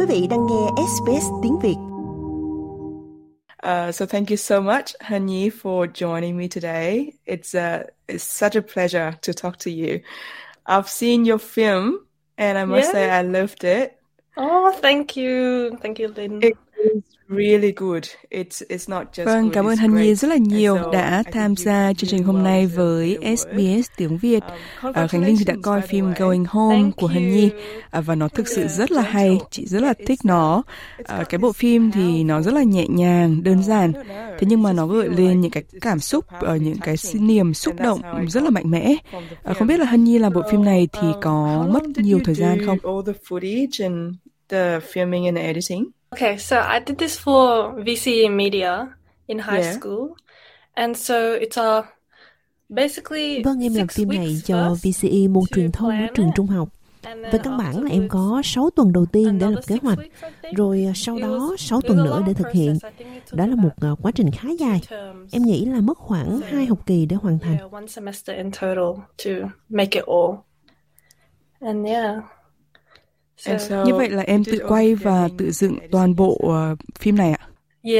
vị đang nghe SBS tiếng Việt. So thank you so much, Han Nhi, for joining me today. It's such a pleasure to talk to you. I've seen your film, and I must say I loved it. Oh, thank you, Lynn. It is really good. It's not just Vâng, good, cảm ơn it's Han Nhi great. rất là nhiều And so đã I tham think gia you chương trình really hôm nay well với deserve the award. SBS tiếng Việt. Khánh Linh thì đã coi phim Going Home của Han Nhi và nó thực sự rất là hay, chị rất là thích nó. Cái bộ phim thì nó rất là nhẹ nhàng, đơn giản, thế nhưng mà nó gợi lên những cái cảm xúc, những cái niềm xúc động rất là mạnh mẽ. Không biết là Han Nhi làm bộ phim này thì có mất nhiều thời gian không? The filming and editing. Okay, so I did this for VCE Media in high school, and so it's basically. Vâng, em làm phim này cho VCE môn truyền thông ở trường trung học. Về căn bản là em có 6 tuần đầu tiên để lập kế hoạch, rồi sau đó 6 tuần nữa để thực hiện. Đó là một quá trình khá dài. Em nghĩ là mất khoảng 2 học kỳ để hoàn thành. One semester in total to make it all. And Như vậy là em tự quay và tự dựng toàn bộ phim này ạ?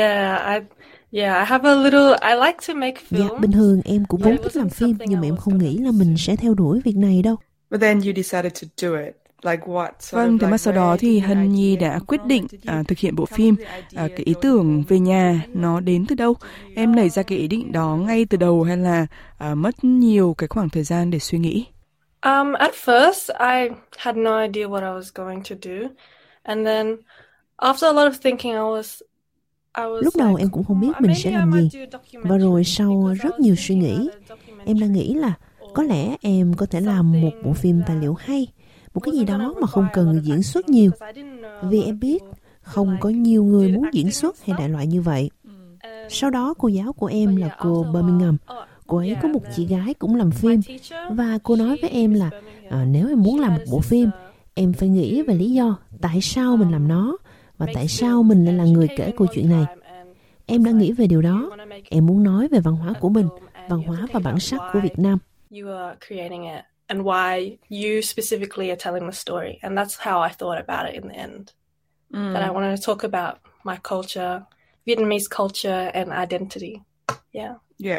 I have a little. I like to make films. Dạ, bình thường em cũng vốn thích làm phim, nhưng mà em không nghĩ là mình sẽ theo đuổi việc này đâu. But then you decided to do it. Like what? Vâng, thế mà sau đó thì Han Nhi đã quyết định thực hiện bộ phim. Cái ý tưởng về nhà nó đến từ đâu? Em nảy ra cái ý định đó ngay từ đầu hay là mất nhiều cái khoảng thời gian để suy nghĩ? At first, I had no idea what I was going to do, and then after a lot of thinking, I was Lúc đầu em cũng không biết mình sẽ làm gì, và rồi sau rất nhiều suy nghĩ, em đã nghĩ là có lẽ em có thể làm một bộ phim tài liệu hay, một cái gì đó mà không cần diễn xuất nhiều, vì em biết không có nhiều người muốn diễn xuất hay đại loại như vậy. Sau đó cô giáo của em là cô Birmingham. Cô ấy có một chị gái cũng làm phim, và cô nói với em là nếu em muốn làm một bộ phim, em phải nghĩ về lý do tại sao mình làm nó, và tại sao mình lại là người kể câu chuyện này. Em đã nghĩ về điều đó. Em muốn nói về văn hóa của mình, văn hóa và bản sắc của Việt Nam. And why you specifically are telling the story. And that's how I thought about it in the end. That I wanted to talk about my culture, Vietnamese culture and identity. Yeah.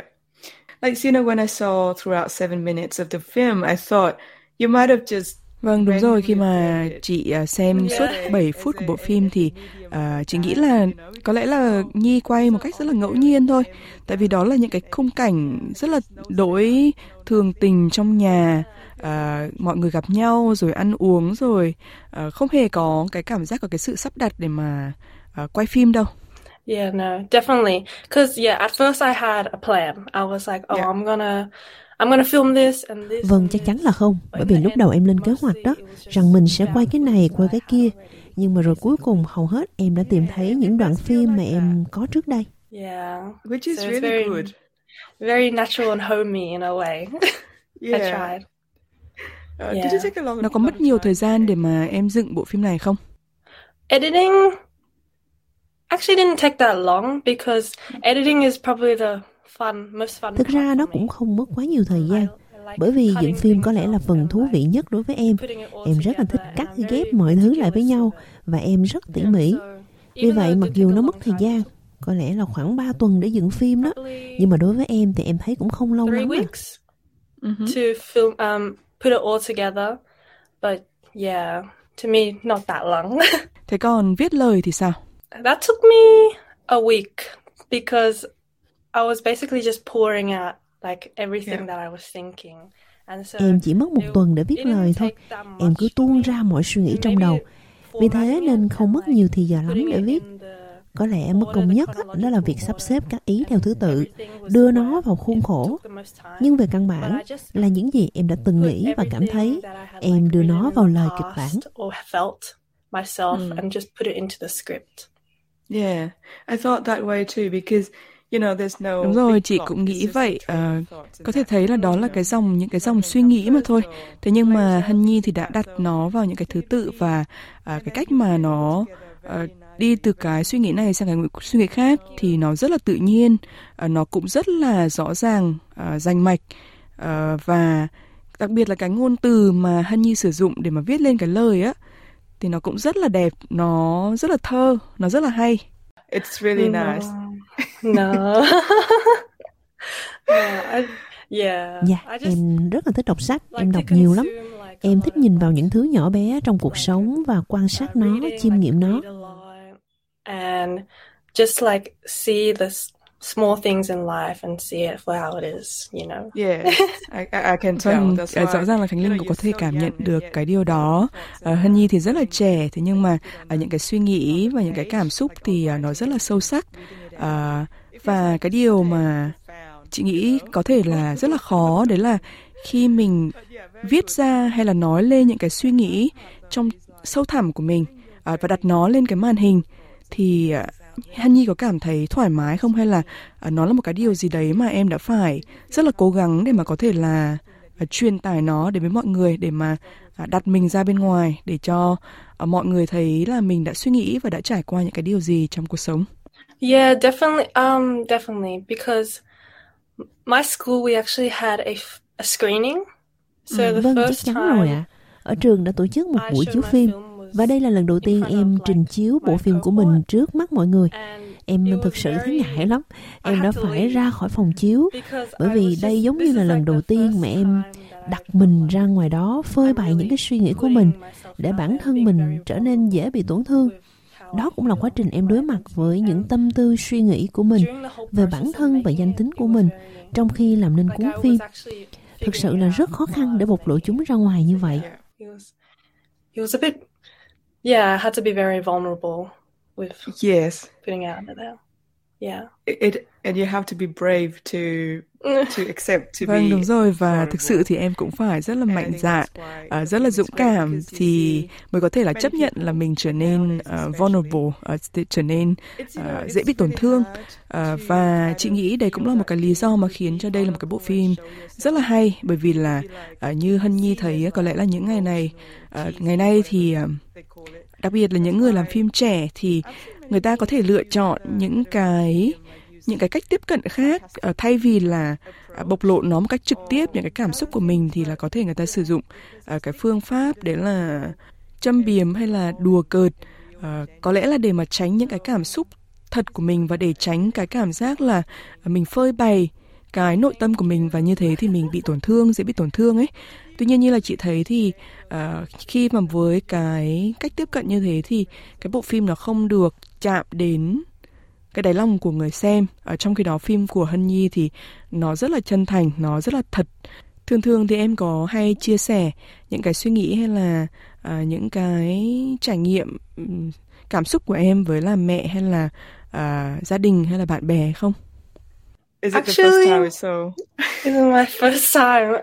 Like, when I saw throughout 7 minutes of the film, I thought you might have just. Vâng, đúng rồi, khi mà chị xem suốt 7 phút của bộ phim thì chị nghĩ là có lẽ là Nhi quay một cách rất là ngẫu nhiên thôi. Tại vì đó là những cái khung cảnh rất là đối thường tình trong nhà, mọi người gặp nhau rồi ăn uống rồi không hề có cái cảm giác có cái sự sắp đặt để mà quay phim đâu. Yeah, no, definitely. Because at first I had a plan. I was like, I'm gonna film this and this. Vâng, chắc chắn là không. Bởi vì lúc đầu em lên kế hoạch đó, rằng mình sẽ quay cái này, quay cái kia. Nhưng mà rồi cuối cùng hầu hết em đã tìm thấy những đoạn phim mà em có trước đây. Yeah, which is really good. Very natural and homey in a way. I tried. Did it take a long? Nó có mất nhiều thời gian để mà em dựng bộ phim này không? Editing actually didn't take that long because editing is probably the most fun. Thực ra nó cũng không mất quá nhiều thời gian, bởi vì dựng phim có lẽ là phần thú vị nhất đối với em. Em rất là thích cắt ghép mọi thứ lại với nhau, và em rất tỉ mỉ. Vì vậy mặc dù nó mất thời gian, có lẽ là khoảng 3 tuần để dựng phim đó, nhưng mà đối với em thì em thấy cũng không lâu lắm. 3 weeks to film, put it all together, but to me not that long. Thế còn viết lời thì sao? That took me a week because I was basically just pouring out like everything that I was thinking. Em chỉ mất 1 tuần để viết lời thôi. Em cứ tuôn ra mọi suy nghĩ trong đầu. Vì thế nên không mất nhiều thời giờ lắm để viết. Có lẽ mất công nhất đó là việc sắp xếp các ý theo thứ tự, đưa nó vào khuôn khổ. Nhưng về căn bản là những gì em đã từng nghĩ và cảm thấy, em đưa nó vào lời kịch bản. Myself and just put it into the script. Yeah, I thought that way too because there's no. Đúng rồi, chị cũng nghĩ vậy. Có thể thấy là đó là những cái dòng suy nghĩ mà thôi. Thế nhưng mà Han Nhi thì đã đặt nó vào những cái thứ tự và cái cách mà nó đi từ cái suy nghĩ này sang cái suy nghĩ khác thì nó rất là tự nhiên, nó cũng rất là rõ ràng, rành mạch, và đặc biệt là cái ngôn từ mà Han Nhi sử dụng để mà viết lên cái lời á thì nó cũng rất là đẹp, nó rất là thơ, nó rất là hay. It's really nice. No. Dạ, em rất là thích đọc sách, em đọc nhiều lắm. Em thích nhìn vào những thứ nhỏ bé trong cuộc sống và quan sát nó, chiêm nghiệm nó. And just like see the small things in life and see it for how it is, you know. Yeah, I can tell. Rõ ràng là Khánh Linh cũng có thể cảm nhận được cái điều đó. Hân Nhi thì rất là trẻ, thế nhưng mà những cái suy nghĩ và những cái cảm xúc thì nó rất là sâu sắc. Và cái điều mà chị nghĩ có thể là rất là khó, đấy là khi mình viết ra hay là nói lên những cái suy nghĩ trong sâu thẳm của mình và đặt nó lên cái màn hình, thì Hân Nhi có cảm thấy thoải mái không, hay là nó là một cái điều gì đấy mà em đã phải rất là cố gắng để mà có thể là truyền tải nó đến với mọi người, để mà đặt mình ra bên ngoài để cho mọi người thấy là mình đã suy nghĩ và đã trải qua những cái điều gì trong cuộc sống? Yeah, definitely, because my school we actually had a screening. So the Vâng, first chắc chắn time rồi ạ. Ở trường đã tổ chức một buổi chiếu phim, và đây là lần đầu tiên em trình chiếu bộ phim của mình trước mắt mọi người. Em thực sự thấy ngại lắm. Em đã phải ra khỏi phòng chiếu, bởi vì đây giống như là lần đầu tiên mà em đặt mình ra ngoài đó, phơi bày những cái suy nghĩ của mình, để bản thân mình trở nên dễ bị tổn thương. Đó cũng là quá trình em đối mặt với những tâm tư suy nghĩ của mình về bản thân và danh tính của mình trong khi làm nên cuốn phim. Thực sự là rất khó khăn để bộc lộ chúng ra ngoài như vậy. It was a bit, I had to be very vulnerable with putting out there. Yeah. And you have to be brave to accept to be. Vâng, đúng rồi, và thực sự thì em cũng phải rất là mạnh dạn, rất là dũng cảm thì mới có thể là chấp nhận là mình trở nên vulnerable, trở nên dễ bị tổn thương. Và chị nghĩ đây cũng là một cái lý do mà khiến cho đây là một cái bộ phim rất là hay, bởi vì là như Hân Nhi thấy có lẽ là những ngày nay thì đặc biệt là những người làm phim trẻ thì người ta có thể lựa chọn những cái cách tiếp cận khác, thay vì là bộc lộ nó một cách trực tiếp những cái cảm xúc của mình, thì là có thể người ta sử dụng cái phương pháp đấy là châm biếm hay là đùa cợt, có lẽ là để mà tránh những cái cảm xúc thật của mình và để tránh cái cảm giác là mình phơi bày cái nội tâm của mình, và như thế thì mình bị tổn thương, dễ bị tổn thương ấy. Tuy nhiên như là chị thấy thì khi mà với cái cách tiếp cận như thế thì cái bộ phim nó không được chạm đến cái đáy lòng của người xem. Trong khi đó phim của Hân Nhi thì nó rất là chân thành, nó rất là thật. Thường thì em có hay chia sẻ những cái suy nghĩ hay là những cái trải nghiệm, cảm xúc của em với là mẹ hay là gia đình hay là bạn bè không? Is it the first time or so? This is my first time.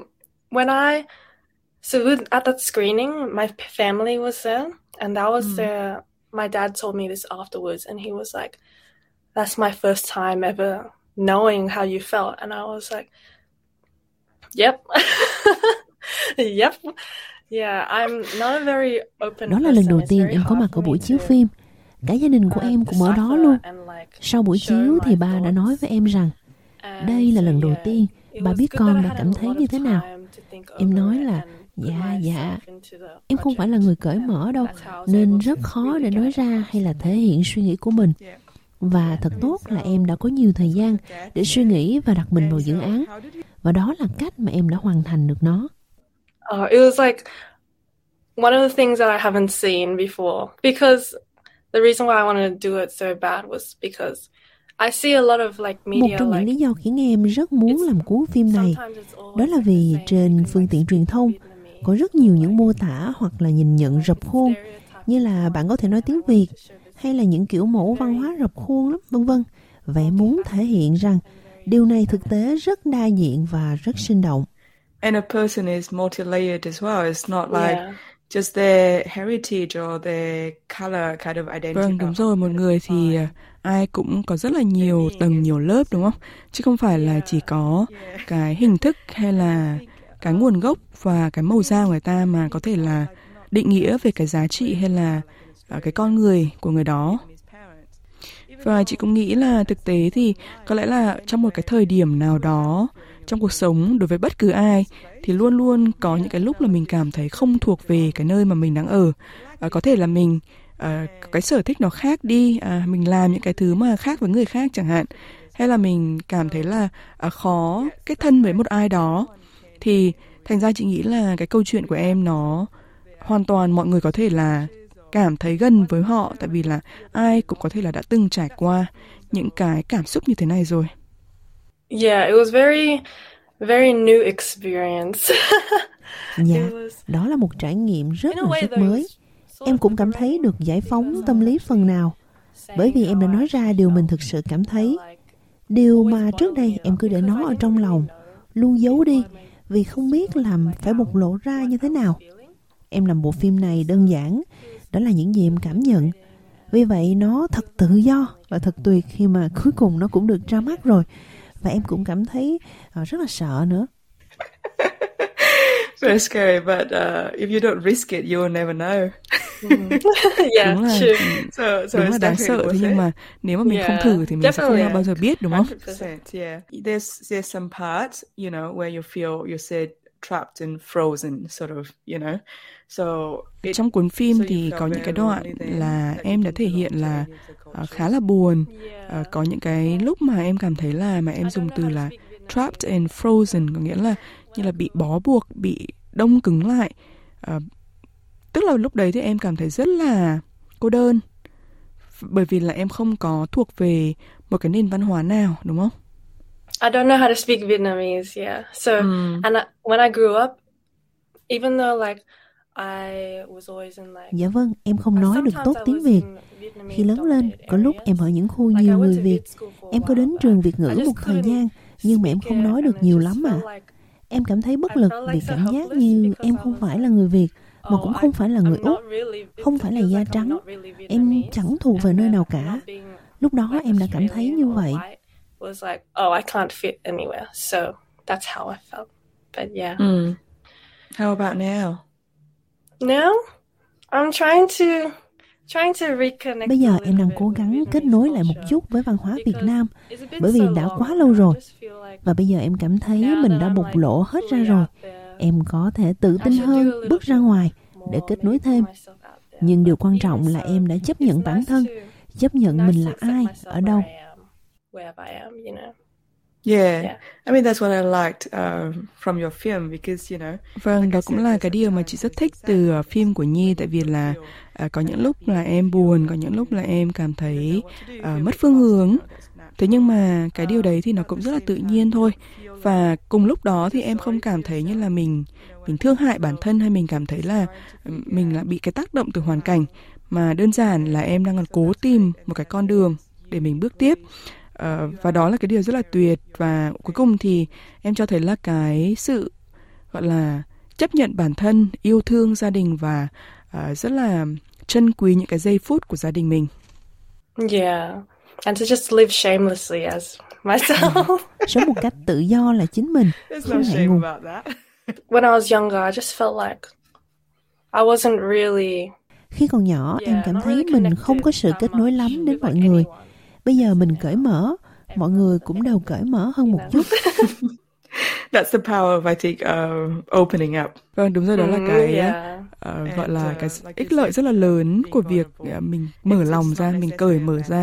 At that screening, my family was there, and that was the. My dad told me this afterwards, and he was like, "That's my first time ever knowing how you felt," and I was like, "Yep, yep, yeah." I'm not a very open. Đó là lần đầu tiên em có mặt ở buổi chiếu phim. Cả gia đình của em cũng ở đó luôn. Sau buổi chiếu thì ba đã nói với em rằng đây là lần đầu tiên ba biết con đã cảm thấy như thế nào. Em nói là dạ, em không phải là người cởi mở đâu, nên rất khó để nói ra hay là thể hiện suy nghĩ của mình. Và thật tốt là em đã có nhiều thời gian để suy nghĩ và đặt mình vào dự án. Và đó là cách mà em đã hoàn thành được nó. It was like one of the things that I haven't seen before, because the reason why I wanted to do it so bad was because I see a lot of like media. Một trong những lý do khiến em rất muốn làm cuốn phim này, đó là vì trên phương tiện truyền thông có rất nhiều những mô tả hoặc là nhìn nhận rập khuôn, như là bạn có thể nói tiếng Việt, hay là những kiểu mẫu văn hóa rập khuôn lắm, vân vân. Và em muốn thể hiện rằng điều này thực tế rất đa diện và rất sinh động. And a person is multi-layered as well. It's not like just their heritage or their color kind of identity. Vâng, đúng rồi, một người thì ai cũng có rất là nhiều tầng, nhiều lớp, đúng không? Chứ không phải là chỉ có cái hình thức hay là cái nguồn gốc và cái màu da của người ta, mà có thể là định nghĩa về cái giá trị hay là cái con người của người đó. Và chị cũng nghĩ là thực tế thì có lẽ là trong một cái thời điểm nào đó trong cuộc sống, đối với bất cứ ai thì luôn luôn có những cái lúc là mình cảm thấy không thuộc về cái nơi mà mình đang ở. có thể là mình cái sở thích nó khác đi, mình làm những cái thứ mà khác với người khác chẳng hạn, hay là mình cảm thấy là khó kết thân với một ai đó, thì thành ra chị nghĩ là cái câu chuyện của em nó hoàn toàn mọi người có thể là cảm thấy gần với họ, tại vì là ai cũng có thể là đã từng trải qua những cái cảm xúc như thế này rồi. Yeah, it was very, very new experience. Dạ, đó là một trải nghiệm rất mới. Em cũng cảm thấy được giải phóng tâm lý phần nào, bởi vì em đã nói ra điều mình thực sự cảm thấy. Điều mà trước đây em cứ để nó ở trong lòng, luôn giấu đi, vì không biết làm phải bộc lộ ra như thế nào. Em làm bộ phim này đơn giản, đó là những gì em cảm nhận. Vì vậy nó thật tự do và thật tuyệt khi mà cuối cùng nó cũng được ra mắt rồi. Và em cũng cảm thấy rất là sợ nữa. Very scary, but if you don't risk it, you will never know. Yeah, đúng là, true. Đúng là đáng sợ, thế nhưng mà nếu mà mình không thử thì mình sẽ không bao giờ biết, đúng không? 100%, yeah. There's some parts, you know, where you feel, you said, trapped and frozen, sort of, you know. Trong cuốn phim thì có những cái đoạn là em đã thể hiện là khá là buồn. Có những cái lúc mà em cảm thấy là mà em dùng từ là trapped and frozen, có nghĩa là như là bị bó buộc, bị đông cứng lại. Tức là lúc đấy thì em cảm thấy rất là cô đơn, bởi vì là em không có thuộc về một cái nền văn hóa nào, đúng không? I don't know how to speak Vietnamese, yeah. So, and when I grew up, even though like I was always in like... Dạ vâng, em không nói được tốt tiếng Việt. Khi lớn lên, có lúc em ở những khu nhiều người Việt. Em có đến trường Việt ngữ một thời gian, nhưng mà em không nói được nhiều lắm à. Em cảm thấy bất lực vì cảm giác như em không phải là người Việt, mà cũng không phải là người Úc, không phải là da trắng. Em chẳng thuộc về nơi nào cả. Lúc đó em đã cảm thấy như vậy. Was like, oh, I can't fit anywhere. So that's how I felt. But yeah. How about now? Now, I'm trying to reconnect. Bây giờ em đang cố gắng kết nối lại một chút với văn hóa Việt Nam, bởi vì đã quá lâu rồi. Và bây giờ em cảm thấy mình đã bộc lộ hết ra rồi. Em có thể tự tin hơn bước ra ngoài để kết nối thêm. Nhưng điều quan trọng là em đã chấp nhận bản thân, chấp nhận mình là ai, ở đâu. Wherever I am, you know. Yeah, I mean that's what I liked from your film because you know. Vâng, đó cũng là cái điều mà chị rất thích từ phim của Nhi, tại vì là có những lúc là em buồn, có những lúc là em cảm thấy mất phương hướng. Thế nhưng mà cái điều đấy thì nó cũng rất là tự nhiên thôi. Và cùng lúc đó thì em không cảm thấy như là mình thương hại bản thân, hay mình cảm thấy là mình là bị cái tác động từ hoàn cảnh, mà đơn giản là em đang còn cố tìm một cái con đường để mình bước tiếp. Và đó là cái điều rất là tuyệt. Và cuối cùng thì em cho thấy là cái sự gọi là chấp nhận bản thân, yêu thương gia đình và rất là trân quý những cái giây phút của gia đình mình. Yeah, and to just live shamelessly as myself. Sống một cách tự do là chính mình, không ngại ngùng. When I was younger, I just felt like I wasn't really... Khi còn nhỏ, em cảm thấy mình không có sự kết nối lắm đến mọi người. Bây giờ mình cởi mở, mọi người cũng đều cởi mở hơn một chút. That's the power of, I think, opening up. Vâng, đúng rồi, đó là cái gọi là cái ích lợi rất là lớn của việc mình mở lòng ra, mình cởi mở ra.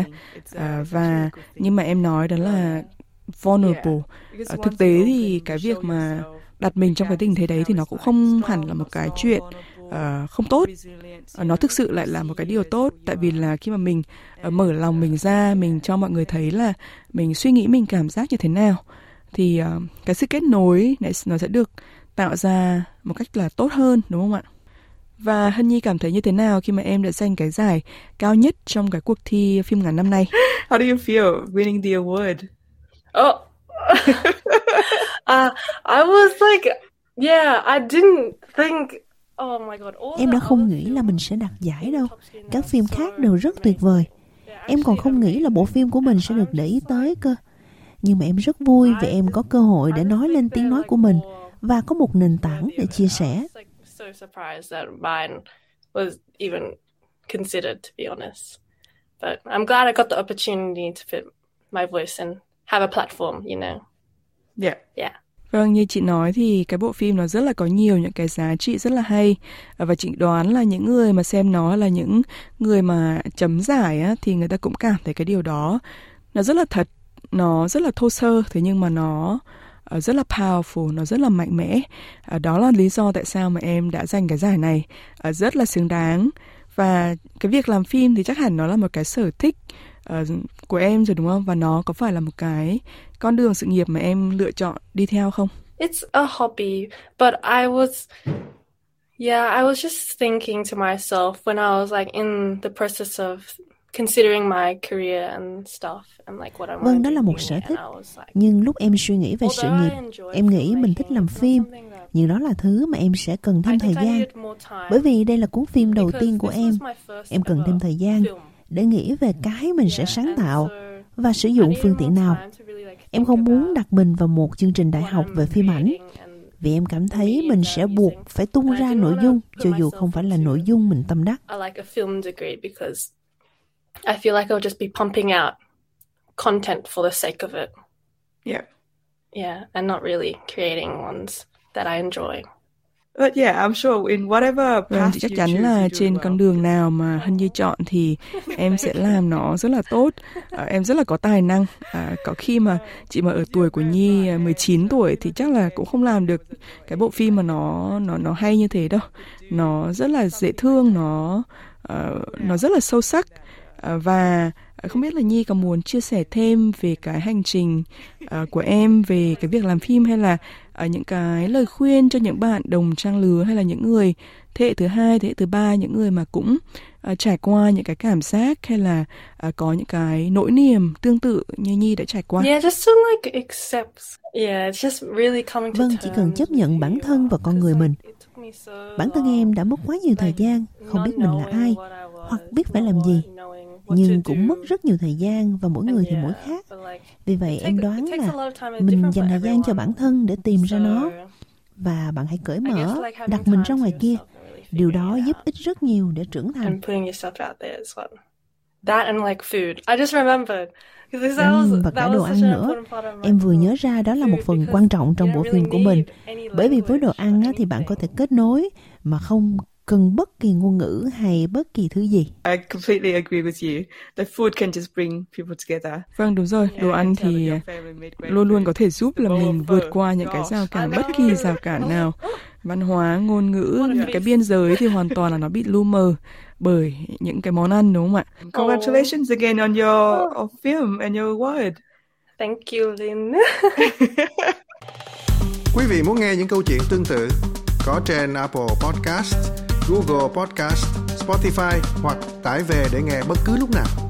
Và nhưng mà em nói đó là vulnerable. Thực tế thì cái việc mà đặt mình trong cái tình thế đấy thì nó cũng không hẳn là một cái chuyện không tốt. Nó thực sự lại là một cái điều tốt, tại vì là khi mà mình mở lòng mình ra, mình cho mọi người thấy là mình suy nghĩ, mình cảm giác như thế nào, thì cái sự kết nối này nó sẽ được tạo ra một cách là tốt hơn, đúng không ạ? Và Hân Nhi cảm thấy như thế nào khi mà em đã giành cái giải cao nhất trong cái cuộc thi phim ngắn năm nay? How do you feel winning the award? Oh, I was like, yeah, I didn't think. Oh my God. Em đã không nghĩ là mình sẽ đạt giải đâu. Các phim khác đều rất tuyệt vời. Em còn không nghĩ là bộ phim của mình sẽ được để ý tới cơ. Nhưng mà em rất vui vì em có cơ hội để nói lên tiếng nói của mình và có một nền tảng để chia sẻ. So surprised that mine was even considered, to be honest. But I'm glad I got the opportunity to put my voice and have a platform, you know. Yeah. Yeah. Vâng, như chị nói thì cái bộ phim nó rất là có nhiều những cái giá trị rất là hay, và chị đoán là những người mà xem nó là những người mà chấm giải á, thì người ta cũng cảm thấy cái điều đó nó rất là thật, nó rất là thô sơ, thế nhưng mà nó rất là powerful, nó rất là mạnh mẽ. Đó là lý do tại sao mà em đã giành cái giải này, rất là xứng đáng. Và cái việc làm phim thì chắc hẳn nó là một cái sở thích của em rồi đúng không? Và nó có phải là một cái con đường sự nghiệp mà em lựa chọn đi theo không? It's a hobby, but I was just thinking to myself when I was like in the process of considering my career and stuff and like what I want to do. Vâng, đó là một sở thích. Nhưng lúc em suy nghĩ về sự nghiệp, em nghĩ mình thích làm phim, nhưng đó là thứ mà em sẽ cần thêm thời gian. Bởi vì đây là cuốn phim đầu tiên của em cần thêm thời gian để nghĩ về cái mình sẽ sáng tạo và sử dụng phương tiện nào. Em không muốn đặt mình vào một chương trình đại học về phim ảnh, vì em cảm thấy mình sẽ buộc phải tung ra nội dung cho dù không phải là nội dung mình tâm đắc. I feel like I'll just be pumping out content for the sake of it. Yeah, and not really creating ones that I enjoy. But yeah, I'm sure in whatever path chắc chắn là trên con đường nào mà Hân Nhi chọn thì em sẽ làm nó rất là tốt. Em rất là có tài năng. Có khi mà chị mà ở tuổi của Nhi 19 tuổi thì chắc là cũng không làm được cái bộ phim mà nó hay như thế đâu. Nó rất là dễ thương, nó rất là sâu sắc. Và không biết là Nhi có muốn chia sẻ thêm về cái hành trình của em về cái việc làm phim, hay là những cái lời khuyên cho những bạn đồng trang lứa, hay là những người thế hệ thứ hai, thế hệ thứ ba, những người mà cũng trải qua những cái cảm giác hay là có những cái nỗi niềm tương tự như Nhi đã trải qua. Yeah, just to like accept. Yeah, it's just really coming to Vâng, chỉ cần chấp nhận bản thân và con người mình. Bản thân em đã mất quá nhiều thời gian không biết mình là ai hoặc biết phải làm gì, nhưng cũng mất rất nhiều thời gian và mỗi người thì mỗi khác. Vì vậy em đoán là mình dành thời gian cho bản thân để tìm ra nó. Và bạn hãy cởi mở, đặt mình ra ngoài kia. Điều đó giúp ích rất nhiều để trưởng thành. Và cả đồ ăn nữa. Em vừa nhớ ra đó là một phần quan trọng trong bộ phim của mình. Bởi vì với đồ ăn thì bạn có thể kết nối mà không cần bất kỳ ngôn ngữ hay bất kỳ thứ gì. I completely agree with you. The food can just bring people together. Vâng, đúng rồi. Đồ ăn thì luôn luôn có thể giúp là mình vượt qua những cái rào cản, bất kỳ rào cản nào. Văn hóa, ngôn ngữ, những cái biên giới thì hoàn toàn là nó bị lu mờ bởi những cái món ăn, đúng không ạ? Congratulations again on your film and your award. Thank you, Lynn. Quý vị muốn nghe những câu chuyện tương tự có trên Apple Podcast, Google Podcast, Spotify hoặc tải về để nghe bất cứ lúc nào.